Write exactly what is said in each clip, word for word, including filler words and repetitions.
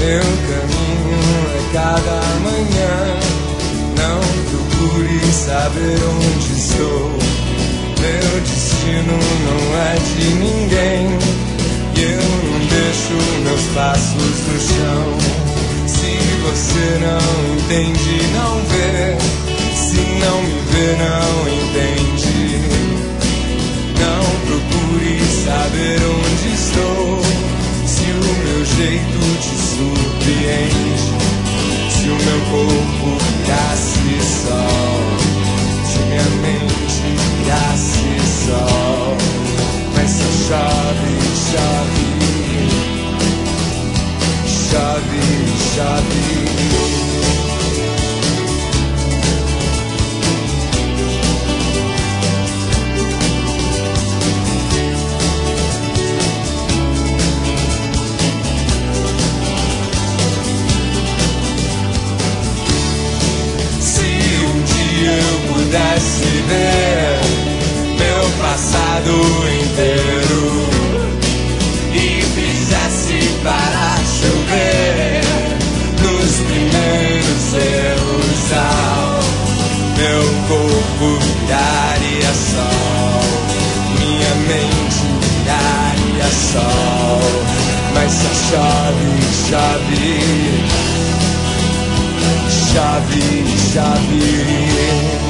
Meu caminho é cada manhã. Não procure saber onde estou. Meu destino não é de ninguém. E eu não deixo meus passos no chão. Se você não entende, não vê. Se não me vê, não entende. Não procure saber onde estou. Se o meu jeito te surpreende. Se o meu corpo virasse sol, se minha mente virasse sol. Mas só chove, chove, chove, chove. Pudesse ver meu passado inteiro e fizesse parar chover nos primeiros erros ao meu corpo viraria sol, minha mente viraria sol, mas só chove, chove, chove, chove.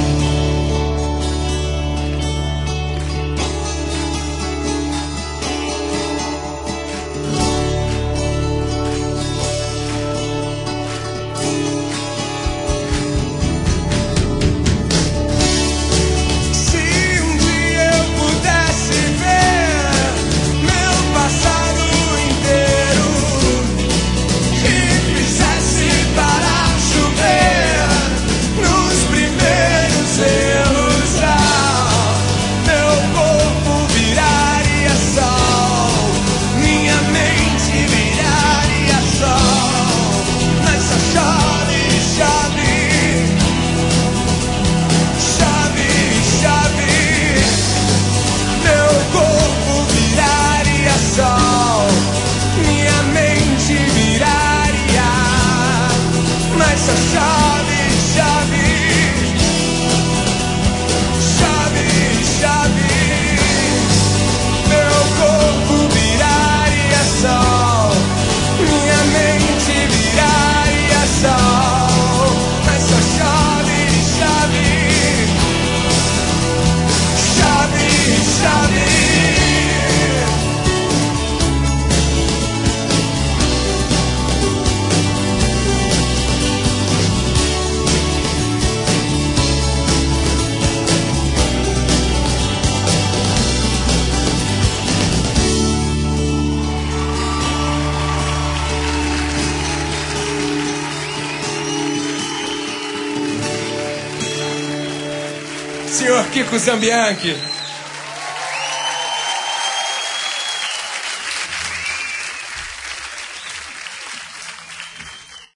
Senhor Kiko Zambianchi.